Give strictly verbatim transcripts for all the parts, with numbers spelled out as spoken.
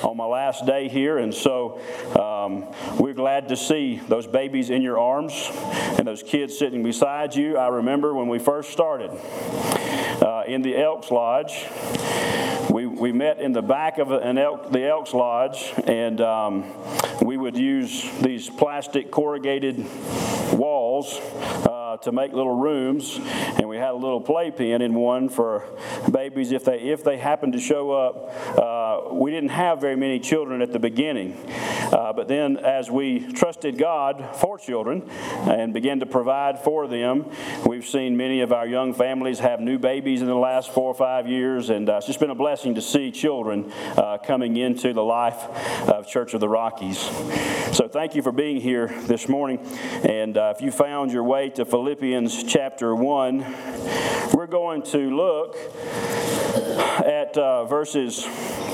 on my last day here, and so um, we're glad to see those babies in your arms and those kids sitting beside you. I remember when we first started uh, in the Elks Lodge. We we met in the back of an elk, the Elks Lodge, and um, we would use these plastic corrugated walls uh, to make little rooms, and we had a little playpen in one for babies if they if they happened to show up. Uh, we didn't have very many children at the beginning, uh, but then as we trusted God for children and began to provide for them, we've seen many of our young families have new babies in the last four or five years, and uh, it's just been a blessing to see children uh, coming into the life of Church of the Rockies. So thank you for being here this morning, and uh, if you found your way to Philippians chapter one, we're going to look at uh, verses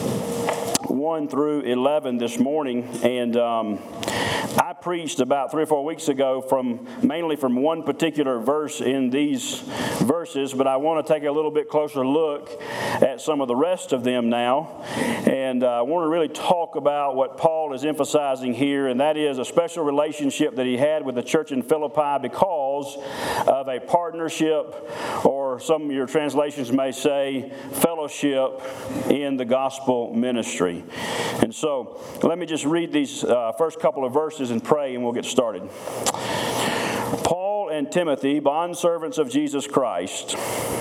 one through eleven this morning, and um, I preached about three or four weeks ago from mainly from one particular verse in these verses, but I want to take a little bit closer look at some of the rest of them now, and uh, I want to really talk about what Paul is emphasizing here, and that is a special relationship that he had with the church in Philippi because of a partnership, or some of your translations may say fellowship, in the gospel ministry. And so let me just read these uh, first couple of verses and pray, and we'll get started. Paul and Timothy, bondservants of Jesus Christ,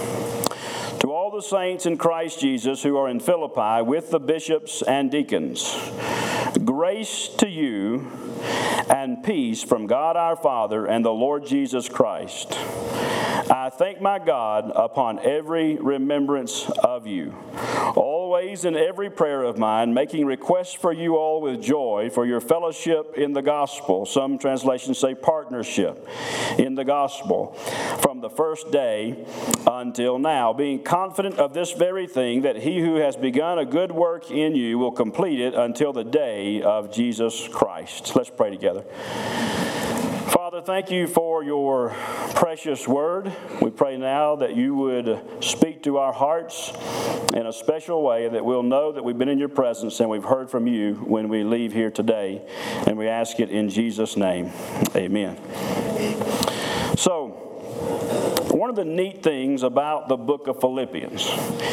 to all the saints in Christ Jesus who are in Philippi with the bishops and deacons, grace to you and peace from God our Father and the Lord Jesus Christ. I thank my God upon every remembrance of you, always in every prayer of mine, making requests for you all with joy for your fellowship in the gospel. Some translations say partnership in the gospel, from the first day until now, being confident of this very thing, that he who has begun a good work in you will complete it until the day of Jesus Christ. Let's pray together. Father, thank you for your precious word. We pray now that you would speak to our hearts in a special way, that we'll know that we've been in your presence and we've heard from you when we leave here today. And we ask it in Jesus' name. Amen. So, one of the neat things about the book of Philippians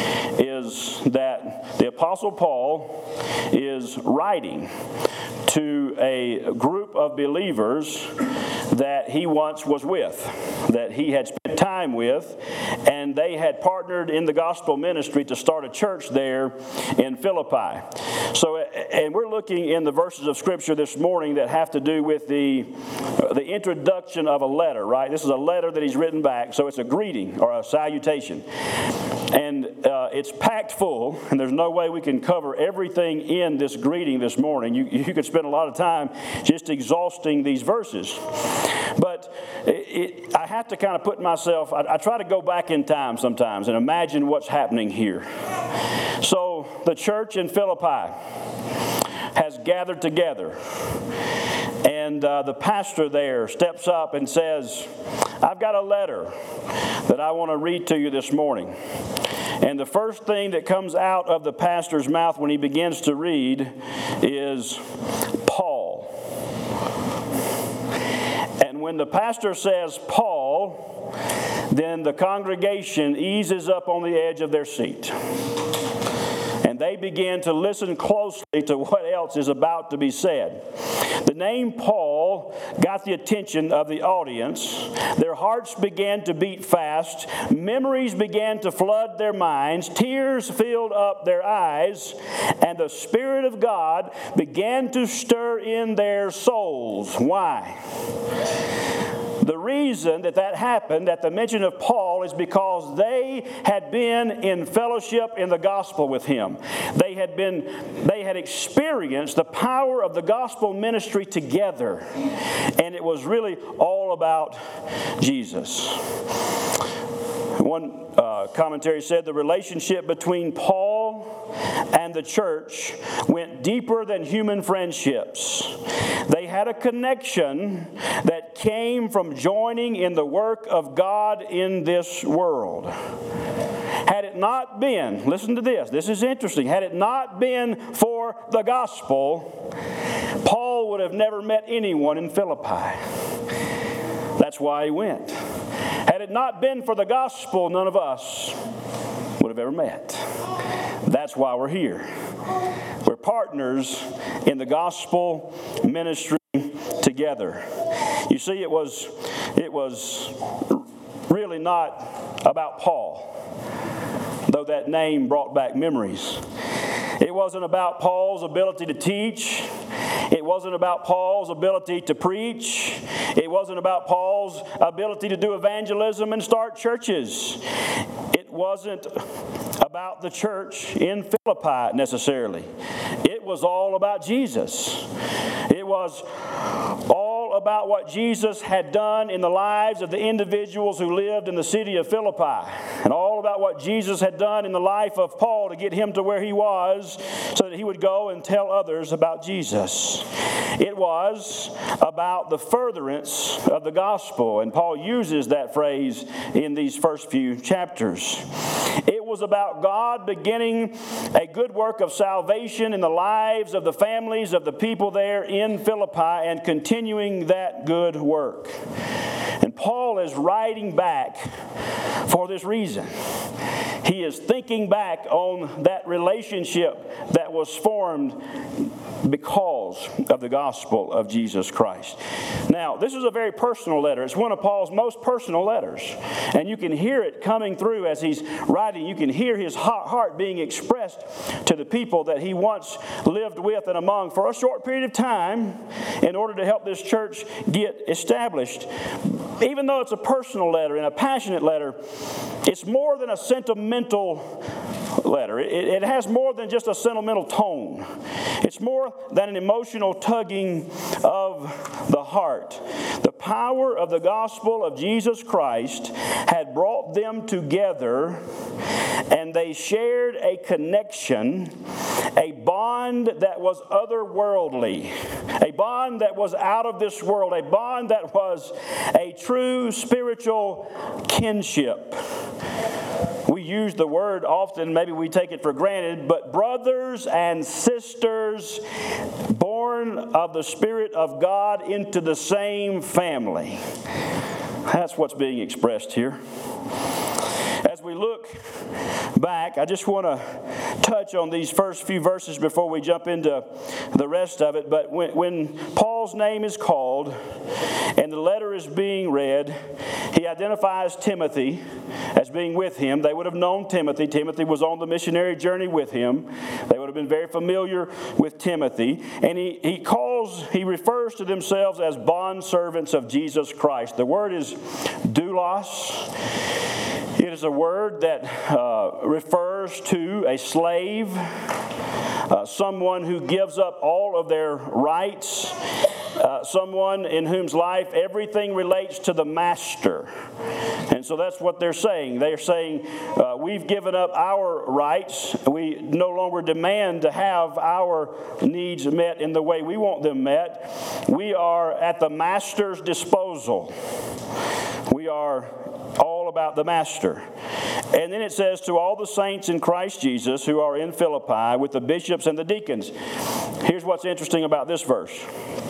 is that the Apostle Paul is writing to a group of believers that he once was with, that he had spent time with, and they had partnered in the gospel ministry to start a church there in Philippi. So, and we're looking in the verses of Scripture this morning that have to do with the, the introduction of a letter, right? This is a letter that he's written back, so it's a greeting or a salutation. And uh, it's packed full, and there's no way we can cover everything in this greeting this morning. You, you could spend a lot of time just exhausting these verses. But it, it, I have to kind of put myself, I, I try to go back in time sometimes and imagine what's happening here. So the church in Philippi has gathered together, and uh, the pastor there steps up and says, I've got a letter that I want to read to you this morning. And the first thing that comes out of the pastor's mouth when he begins to read is Paul. And when the pastor says Paul, then the congregation eases up on the edge of their seat. And they begin to listen closely to what else is about to be said. The name Paul got the attention of the audience. Their hearts began to beat fast. Memories began to flood their minds. Tears filled up their eyes. And the Spirit of God began to stir in their souls. Why? The reason that that happened at the mention of Paul is because they had been in fellowship in the gospel with him. They had been, they had experienced the power of the gospel ministry together. And it was really all about Jesus. One uh, commentary said the relationship between Paul and the church went deeper than human friendships. They had a connection that came from joining in the work of God in this world. Had it not been, listen to this, this is interesting, had it not been for the gospel, Paul would have never met anyone in Philippi. That's why he went. Had it not been for the gospel, none of us would have ever met. That's why we're here. We're partners in the gospel ministry together. You see, it was, it was really not about Paul, though that name brought back memories. It wasn't about Paul's ability to teach. It wasn't about Paul's ability to preach. It wasn't about Paul's ability to do evangelism and start churches. It wasn't about the church in Philippi necessarily. It was all about Jesus. It was all about what Jesus had done in the lives of the individuals who lived in the city of Philippi, and all about what Jesus had done in the life of Paul to get him to where he was so that he would go and tell others about Jesus. It was about the furtherance of the gospel, and Paul uses that phrase in these first few chapters. It was about God beginning a good work of salvation in the lives of the families of the people there in Philippi and continuing that good work. And Paul is writing back for this reason. He is thinking back on that relationship that was formed because of the gospel of Jesus Christ. Now, this is a very personal letter. It's one of Paul's most personal letters. And you can hear it coming through as he's writing. You can hear his heart being expressed to the people that he once lived with and among for a short period of time in order to help this church get established. Even though it's a personal letter and a passionate letter, it's more than a sentimental letter. It, it has more than just a sentimental tone. It's more than an emotional tugging of the heart. The power of the gospel of Jesus Christ had brought them together, and they shared a connection, a bond that was otherworldly, a bond that was out of this world, a bond that was a true spiritual kinship. We use the word often, maybe we take it for granted, but brothers and sisters born of the Spirit of God into the same family. That's what's being expressed here. As we look back, I just want to touch on these first few verses before we jump into the rest of it. But when, when Paul's name is called and the letter is being read, he identifies Timothy as being with him. They would have known Timothy. Timothy was on the missionary journey with him. They would have been very familiar with Timothy. And he, he calls, he refers to themselves as bondservants of Jesus Christ. The word is doulos. It is a word that uh, refers to a slave, uh, someone who gives up all of their rights, uh, someone in whose life everything relates to the master. And so that's what they're saying. They're saying, uh, we've given up our rights. We no longer demand to have our needs met in the way we want them met. We are at the master's disposal. We are all about the master. And then it says, to all the saints in Christ Jesus who are in Philippi with the bishops and the deacons. Here's what's interesting about this verse.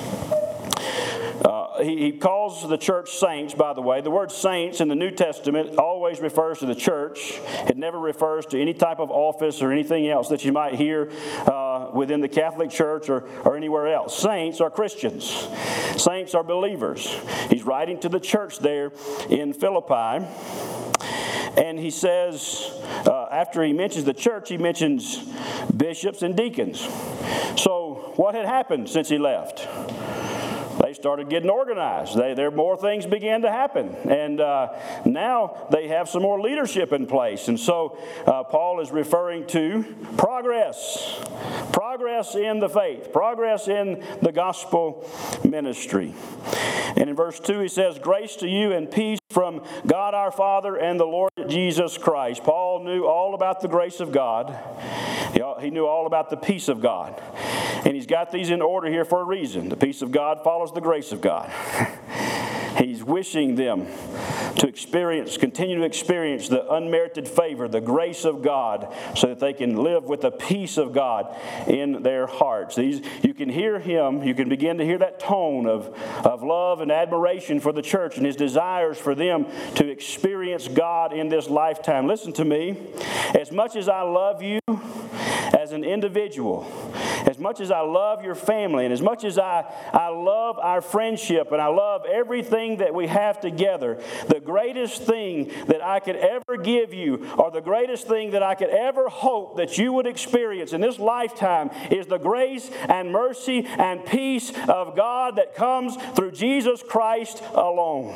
Uh, he, he calls the church saints, by the way. The word saints in the New Testament always refers to the church. It never refers to any type of office or anything else that you might hear uh, within the Catholic Church or, or anywhere else. Saints are Christians. Saints are believers. He's writing to the church there in Philippi. And he says, uh, after he mentions the church, he mentions bishops and deacons. So what had happened since he left? They started getting organized. They, there more things began to happen. And uh, now they have some more leadership in place. And so uh, Paul is referring to progress. Progress in the faith. Progress in the gospel ministry. And in verse two he says, grace to you and peace from God our Father and the Lord Jesus Christ. Paul knew all about the grace of God. He knew all about the peace of God. And he's got these in order here for a reason. The peace of God follows the grace of God. He's wishing them to experience, continue to experience the unmerited favor, the grace of God, so that they can live with the peace of God in their hearts. These, you can hear him, you can begin to hear that tone of, of love and admiration for the church and his desires for them to experience God in this lifetime. Listen to me. As much as I love you as an individual, as much as I love your family, and as much as I, I love our friendship, and I love everything that we have together, the greatest thing that I could ever give you, or the greatest thing that I could ever hope that you would experience in this lifetime, is the grace and mercy and peace of God that comes through Jesus Christ alone.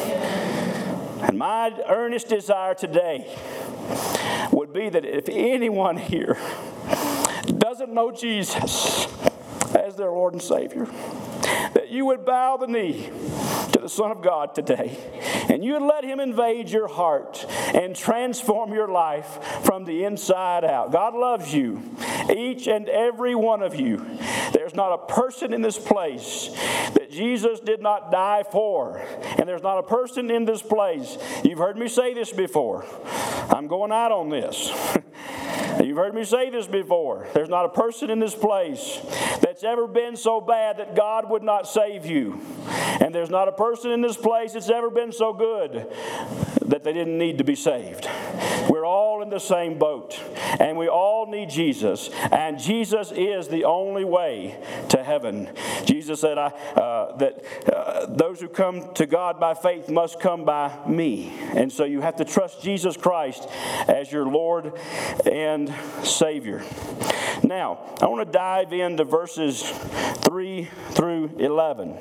And my earnest desire today would be that if anyone here doesn't know Jesus as their Lord and Savior, that you would bow the knee to the Son of God today, and you would let him invade your heart and transform your life from the inside out. God loves you, each and every one of you. There's not a person in this place that Jesus did not die for, and there's not a person in this place. You've heard me say this before. I'm going out on this. You've heard me say this before. There's not a person in this place that's ever been so bad that God would not save you. And there's not a person in this place that's ever been so good that they didn't need to be saved. We're all in the same boat, and we all need Jesus, and Jesus is the only way to heaven. Jesus said I, uh, that uh, those who come to God by faith must come by me. And so you have to trust Jesus Christ as your Lord and Savior. Now, I want to dive into verses three through eleven.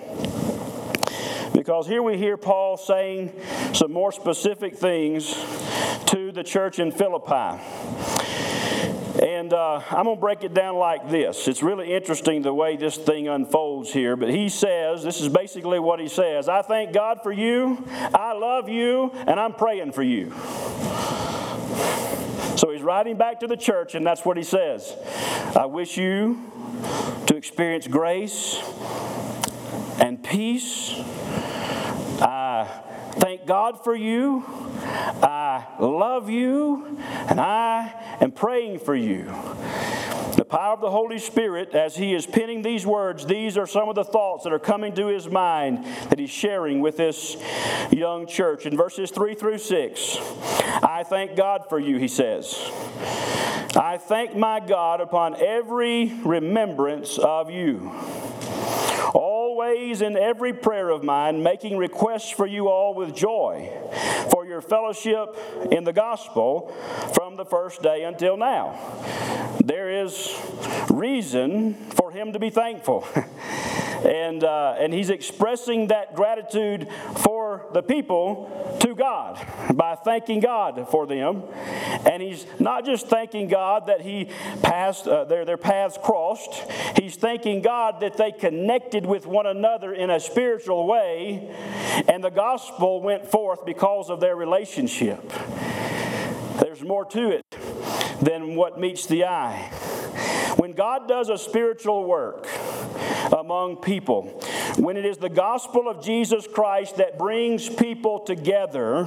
Because here we hear Paul saying some more specific things to the church in Philippi. And uh, I'm going to break it down like this. It's really interesting the way this thing unfolds here. But he says, this is basically what he says: I thank God for you, I love you, and I'm praying for you. So he's writing back to the church, and that's what he says. I wish you to experience grace and peace. I thank God for you. I love you, and I am praying for you. The power of the Holy Spirit, as he is penning these words, these are some of the thoughts that are coming to his mind that he's sharing with this young church. In verses three through six, I thank God for you, he says. I thank my God upon every remembrance of you. Always in every prayer of mine, making requests for you all with joy, for your fellowship in the gospel from the first day until now. There is reason for him to be thankful. And, uh, and he's expressing that gratitude for the people to God by thanking God for them. And he's not just thanking God that he passed, uh, their, their paths crossed. He's thanking God that they connected with one another in a spiritual way, and the gospel went forth because of their relationship. There's more to it than what meets the eye. When God does a spiritual work among people, when it is the gospel of Jesus Christ that brings people together,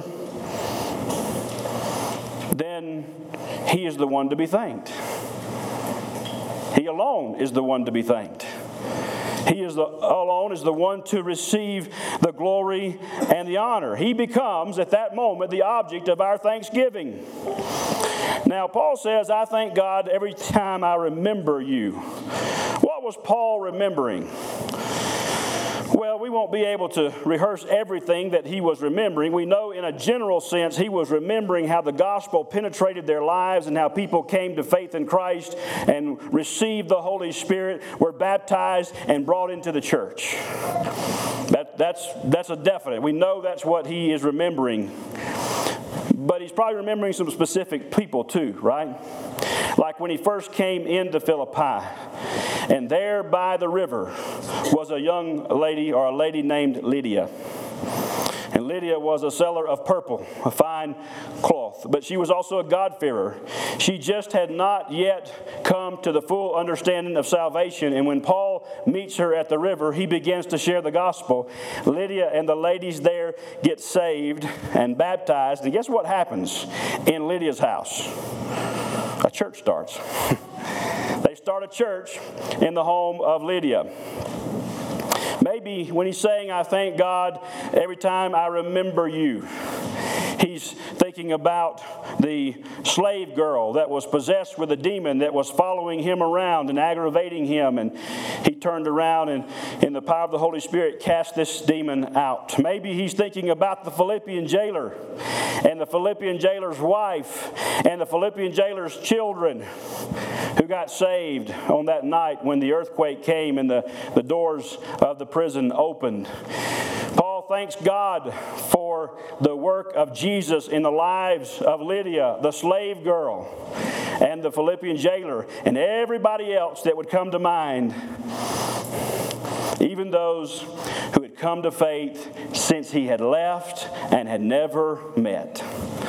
then he is the one to be thanked. He alone is the one to be thanked. He is the, alone is the one to receive the glory and the honor. He becomes, at that moment, the object of our thanksgiving. Now, Paul says, I thank God every time I remember you. What was Paul remembering? Well, we won't be able to rehearse everything that he was remembering. We know in a general sense he was remembering how the gospel penetrated their lives and how people came to faith in Christ and received the Holy Spirit, were baptized, and brought into the church. That, that's, that's a definite. We know that's what he is remembering. But he's probably remembering some specific people too, right? Like when he first came into Philippi, and there by the river was a young lady or a lady named Lydia. And Lydia was a seller of purple, a fine cloth. But she was also a God-fearer. She just had not yet come to the full understanding of salvation. And when Paul meets her at the river, he begins to share the gospel. Lydia and the ladies there get saved and baptized. And guess what happens in Lydia's house? A church starts. They start a church in the home of Lydia. Maybe when he's saying, I thank God every time I remember you, he's thinking about the slave girl that was possessed with a demon that was following him around and aggravating him. And he turned around and in the power of the Holy Spirit cast this demon out. Maybe he's thinking about the Philippian jailer and the Philippian jailer's wife and the Philippian jailer's children who got saved on that night when the earthquake came and the, the doors of the prison opened. Paul thanks God for the work of Jesus in the lives of Lydia, the slave girl, and the Philippian jailer, and everybody else that would come to mind, even those who had come to faith since he had left and had never met.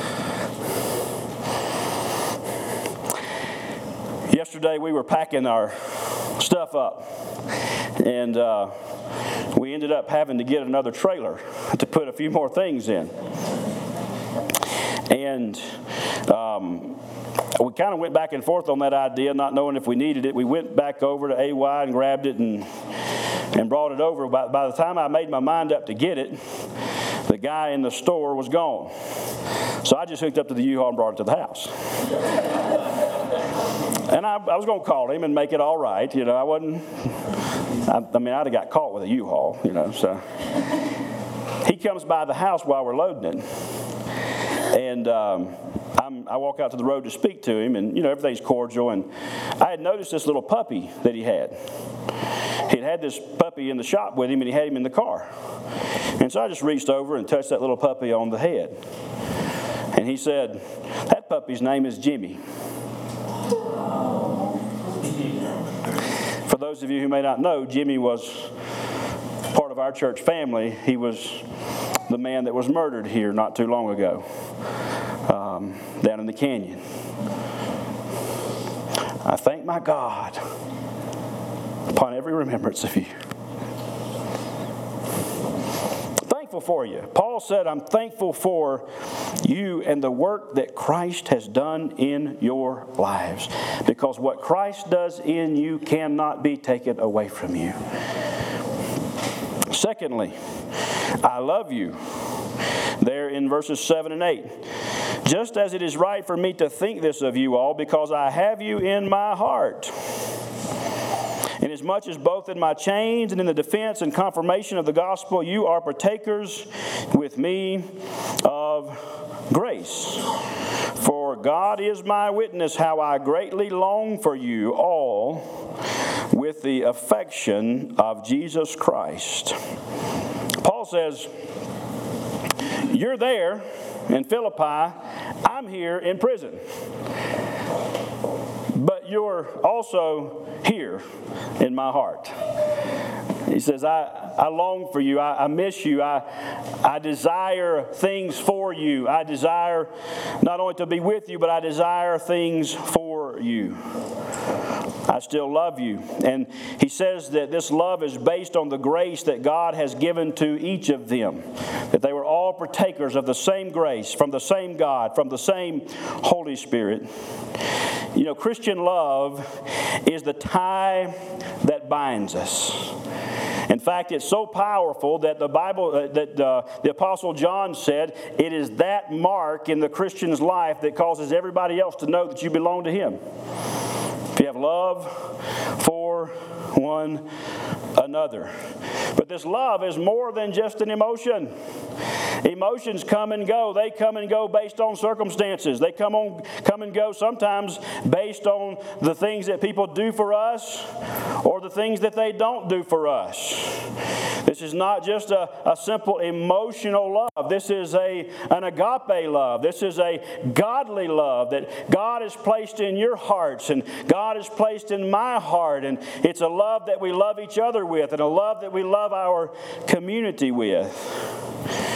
Yesterday we were packing our stuff up, and uh, we ended up having to get another trailer to put a few more things in. And um, we kind of went back and forth on that idea, not knowing if we needed it. We went back over to A Y and grabbed it and and brought it over. By, by the time I made my mind up to get it, the guy in the store was gone. So I just hooked up to the U-Haul and brought it to the house. And I, I was going to call him and make it all right. You know, I wasn't, I, I mean, I'd have got caught with a U-Haul, you know. So he comes by the house while we're loading it. And um, I'm, I walk out to the road to speak to him, and, you know, everything's cordial. And I had noticed this little puppy that he had. He'd had this puppy in the shop with him, and he had him in the car. And so I just reached over and touched that little puppy on the head. And he said, that puppy's name is Jimmy. For those of you who may not know, Jimmy was part of our church family. He was the man that was murdered here not too long ago, um, down in the canyon. I thank my God upon every remembrance of you. Thankful for you. Paul said, I'm thankful for you and the work that Christ has done in your lives. Because what Christ does in you cannot be taken away from you. Secondly, I love you. There in verses seven and eight. Just as it is right for me to think this of you all, because I have you in my heart. Inasmuch as both in my chains and in the defense and confirmation of the gospel, you are partakers with me of grace. For God is my witness how I greatly long for you all with the affection of Jesus Christ. Paul says, you're there in Philippi, I'm here in prison. But you're also here in my heart. He says, I, I long for you. I, I miss you. I, I desire things for you. I desire not only to be with you, but I desire things for you. I still love you. And he says that this love is based on the grace that God has given to each of them. That they were all partakers of the same grace, from the same God, from the same Holy Spirit. You know, Christian love is the tie that binds us. In fact, it's so powerful that the Bible, uh, that uh, the Apostle John said, it is that mark in the Christian's life that causes everybody else to know that you belong to him. If you have love for one another. But this love is more than just an emotion. Emotions come and go. They come and go based on circumstances. They come on, come and go sometimes based on the things that people do for us or the things that they don't do for us. This is not just a, a simple emotional love. This is a, an agape love. This is a godly love that God has placed in your hearts and God has placed in my heart. And it's a love that we love each other with and a love that we love our community with.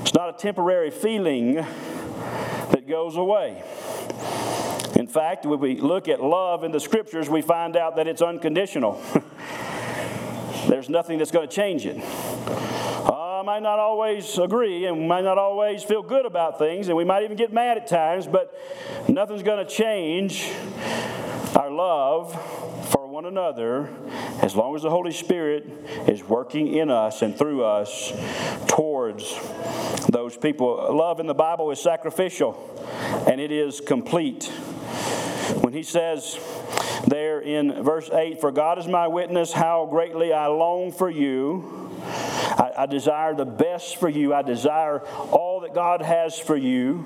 It's not a temporary feeling that goes away. In fact, when we look at love in the Scriptures, we find out that it's unconditional. There's nothing that's going to change it. I might not always agree, and we might not always feel good about things, and we might even get mad at times, but nothing's going to change our love for one another as long as the Holy Spirit is working in us and through us towards those people. Love in the Bible is sacrificial, and it is complete. When he says there in verse eight, "For God is my witness, how greatly I long for you. I, I desire the best for you. I desire all that God has for you."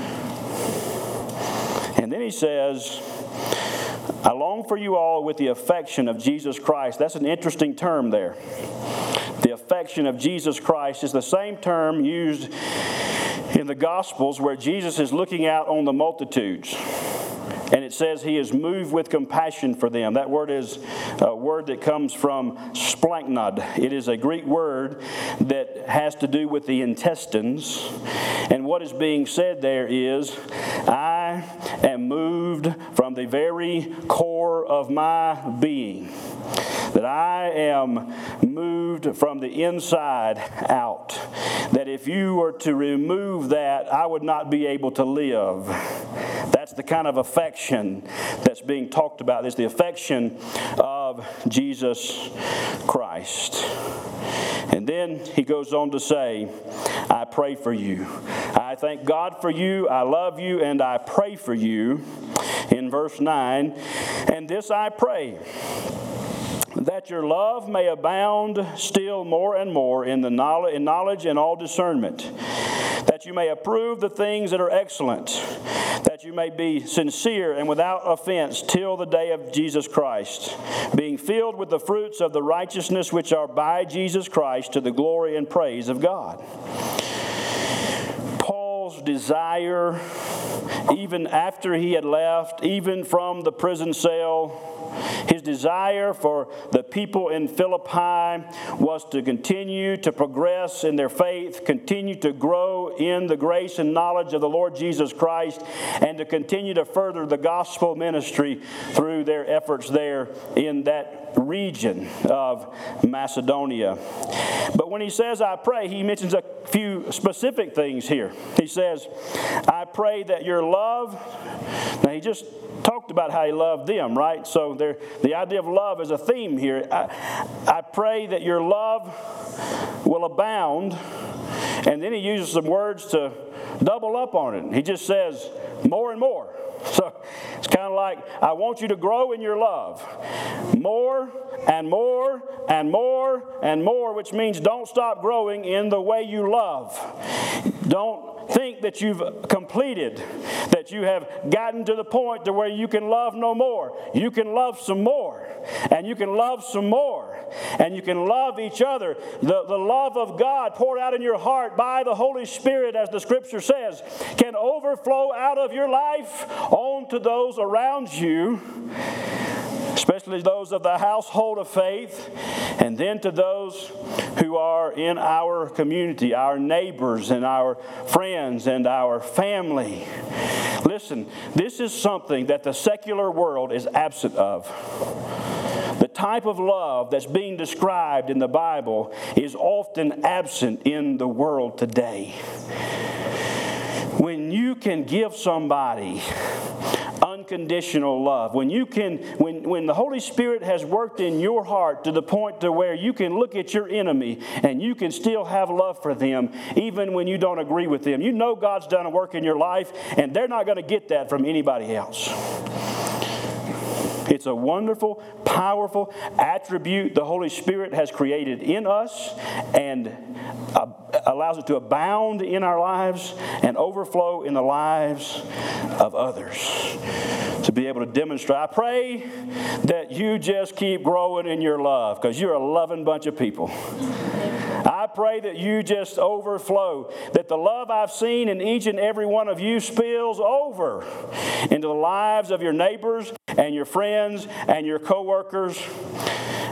And then he says, "I long for you all with the affection of Jesus Christ." That's an interesting term there. The affection of Jesus Christ is the same term used in the Gospels where Jesus is looking out on the multitudes. And it says he is moved with compassion for them. That word is a word that comes from splanchnod. It is a Greek word that has to do with the intestines. And what is being said there is, I am moved from the very core of my being. That I am moved from the inside out. That if you were to remove that, I would not be able to live. That's the kind of affection that's being talked about. It's the affection of Jesus Christ. And then he goes on to say, I pray for you. I thank God for you. I love you and I pray for you. In verse nine, and this I pray, that your love may abound still more and more in the knowledge, in knowledge and all discernment, that you may approve the things that are excellent, that you may be sincere and without offense till the day of Jesus Christ, being filled with the fruits of the righteousness which are by Jesus Christ to the glory and praise of God. Paul's desire, even after he had left, even from the prison cell, his desire for the people in Philippi was to continue to progress in their faith, continue to grow in the grace and knowledge of the Lord Jesus Christ, and to continue to further the gospel ministry through their efforts there in that region of Macedonia. But when he says, I pray, he mentions a few specific things here. He says, I pray that your love, now he just talked about how he loved them, right? So there, the idea of love is a theme here. I, I pray that your love will abound. And then he uses some words to double up on it. He just says more and more. So it's kind of like, I want you to grow in your love. More and more and more and more, which means don't stop growing in the way you love. Don't think that you've completed, that you have gotten to the point to where you can love no more. You can love some more, and you can love some more, and you can love each other. The, the love of God poured out in your heart by the Holy Spirit, as the Scripture says, can overflow out of your life onto those around you, especially those of the household of faith, and then to those who are in our community, our neighbors and our friends and our family. Listen, this is something that the secular world is absent of. The type of love that's being described in the Bible is often absent in the world today. When you can give somebody unconditional love, when you can, when, when the Holy Spirit has worked in your heart to the point to where you can look at your enemy and you can still have love for them even when you don't agree with them. You know God's done a work in your life, and they're not going to get that from anybody else. It's a wonderful, powerful attribute the Holy Spirit has created in us and uh, allows it to abound in our lives and overflow in the lives of others. To be able to demonstrate. I pray that you just keep growing in your love, because you're a loving bunch of people. I pray that you just overflow, that the love I've seen in each and every one of you spills over into the lives of your neighbors and your friends and your coworkers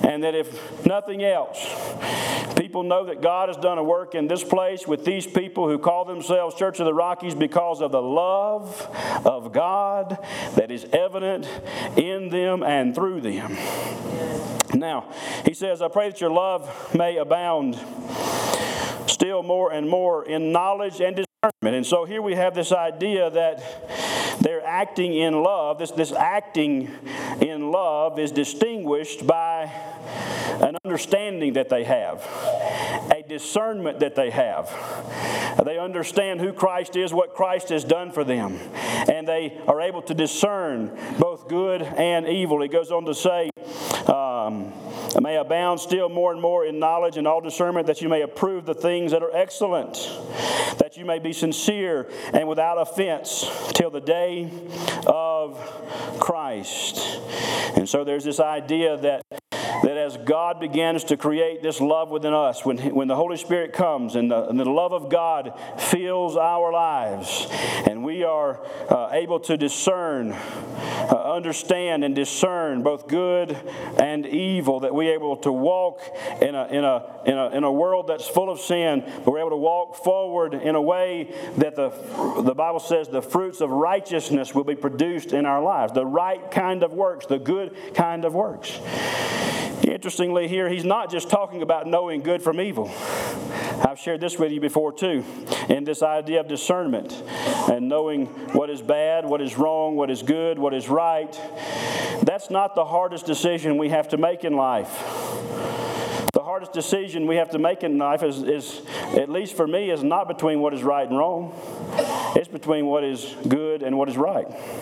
And that if nothing else, people know that God has done a work in this place with these people who call themselves Church of the Rockies because of the love of God that is evident in them and through them. Now, he says, I pray that your love may abound still more and more in knowledge and discernment. And so here we have this idea that they're acting in love. This, this acting in love is distinguished by an understanding that they have, a discernment that they have. They understand who Christ is, what Christ has done for them, and they are able to discern both good and evil. He goes on to say, um, may abound still more and more in knowledge and all discernment, that you may approve the things that are excellent, that you may be sincere and without offense till the day of Christ. And so there's this idea that that as God begins to create this love within us, when, when the Holy Spirit comes and the, and the love of God fills our lives, and we are uh, able to discern, uh, understand and discern both good and evil, that we're able to walk in a, in, a, in, a, in a world that's full of sin, but we're able to walk forward in a way that the, the Bible says the fruits of righteousness will be produced in our lives. The right kind of works, the good kind of works. Interestingly here, he's not just talking about knowing good from evil. I've shared this with you before too, in this idea of discernment and knowing what is bad, what is wrong, what is good, what is right. That's not the hardest decision we have to make in life. The hardest decision we have to make in life is, is, at least for me, is not between what is right and wrong. It's between what is good and what is right.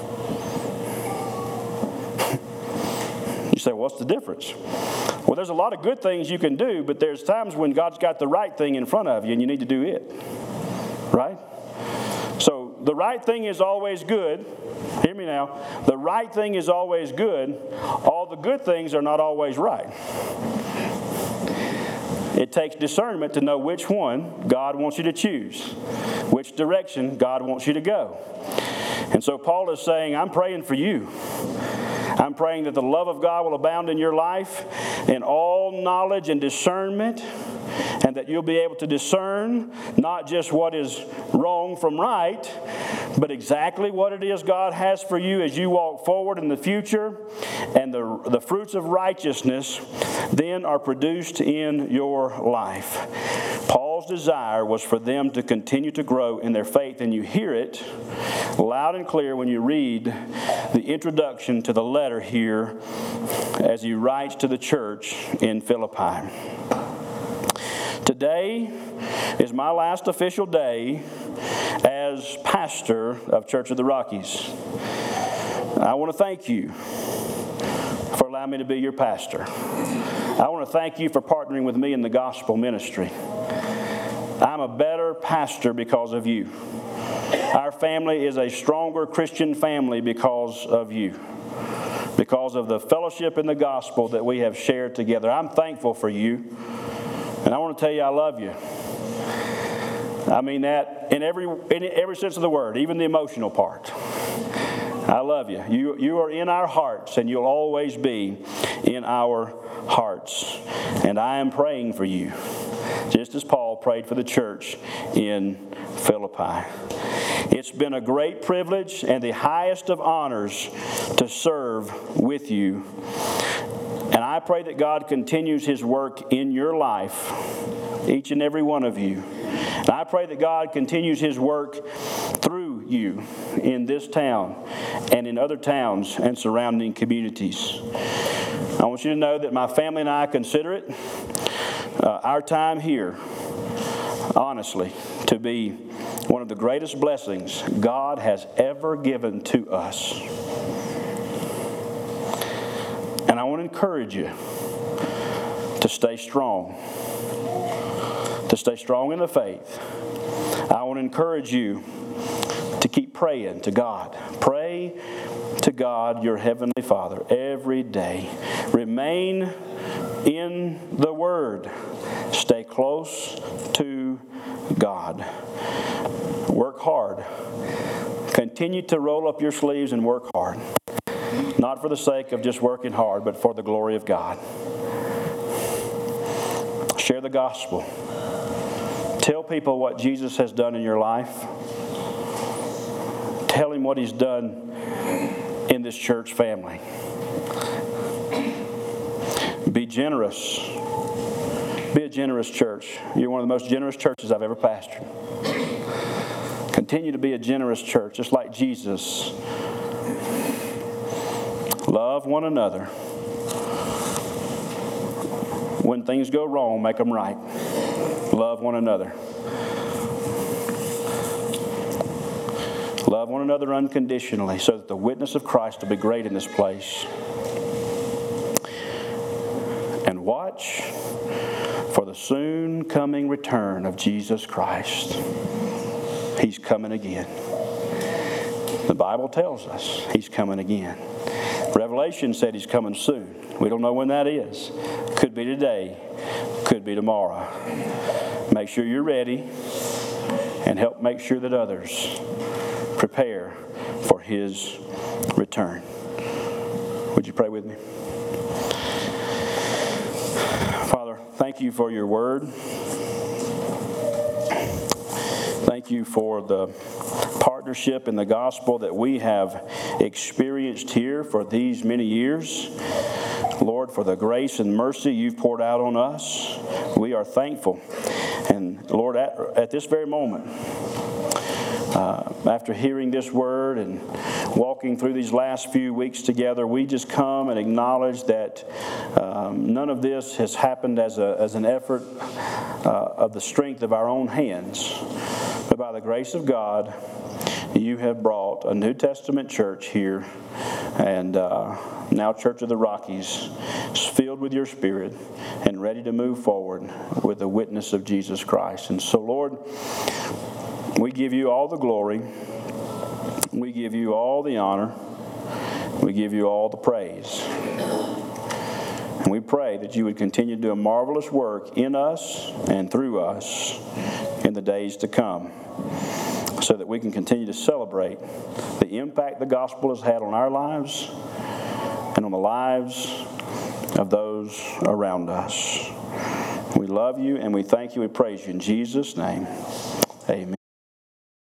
You say, what's the difference? Well, there's a lot of good things you can do, but there's times when God's got the right thing in front of you and you need to do it. Right? So the right thing is always good. Hear me now. The right thing is always good. All the good things are not always right. It takes discernment to know which one God wants you to choose, which direction God wants you to go. And so Paul is saying, I'm praying for you. I'm praying that the love of God will abound in your life in all knowledge and discernment, and that you'll be able to discern not just what is wrong from right, but exactly what it is God has for you as you walk forward in the future, and the, the fruits of righteousness then are produced in your life. Paul's desire was for them to continue to grow in their faith, and you hear it loud and clear when you read the introduction to the letter here as he writes to the church in Philippi. Today is my last official day as pastor of Church of the Rockies. I want to thank you for allowing me to be your pastor. I want to thank you for partnering with me in the gospel ministry. I'm a better pastor because of you. Our family is a stronger Christian family because of you, because of the fellowship in the gospel that we have shared together. I'm thankful for you, and I want to tell you I love you. I mean that in every in every sense of the word, even the emotional part. I love you. You, you are in our hearts, and you'll always be in our hearts. And I am praying for you, just as Paul prayed for the church in Philippi. It's been a great privilege and the highest of honors to serve with you. And I pray that God continues His work in your life, each and every one of you. And I pray that God continues His work through you in this town and in other towns and surrounding communities. I want you to know that my family and I consider it uh, our time here, honestly, to be one of the greatest blessings God has ever given to us. And I want to encourage you to stay strong, to stay strong in the faith. I want to encourage you to keep praying to God. Pray to God, your Heavenly Father, every day. Remain in the Word. Stay close to God. Work hard. Continue to roll up your sleeves and work hard. Not for the sake of just working hard, but for the glory of God. Share the gospel. Tell people what Jesus has done in your life. Tell him what he's done in this church family. Be generous. Be a generous church. You're one of the most generous churches I've ever pastored. Continue to be a generous church, just like Jesus. Love one another. When things go wrong, make them right. Love one another. Love one another unconditionally so that the witness of Christ will be great in this place. And watch for the soon coming return of Jesus Christ. He's coming again. The Bible tells us he's coming again. Revelation said he's coming soon. We don't know when that is. Could be today. Could be tomorrow. Make sure you're ready and help make sure that others prepare for his return. Would you pray with me? Father, thank you for your word. Thank you for the partnership in the gospel that we have experienced here for these many years. Lord, for the grace and mercy you've poured out on us. We are thankful. And Lord, at, at this very moment, uh, after hearing this word and walking through these last few weeks together, we just come and acknowledge that um, none of this has happened as, a, as an effort uh, of the strength of our own hands. But by the grace of God, you have brought a New Testament church here, and uh, now Church of the Rockies is filled with your Spirit and ready to move forward with the witness of Jesus Christ. And so, Lord, we give you all the glory. We give you all the honor. We give you all the praise. And we pray that you would continue to do a marvelous work in us and through us in the days to come, so that we can continue to celebrate the impact the gospel has had on our lives and on the lives of those around us. We love you and we thank you. We praise you in Jesus' name. Amen.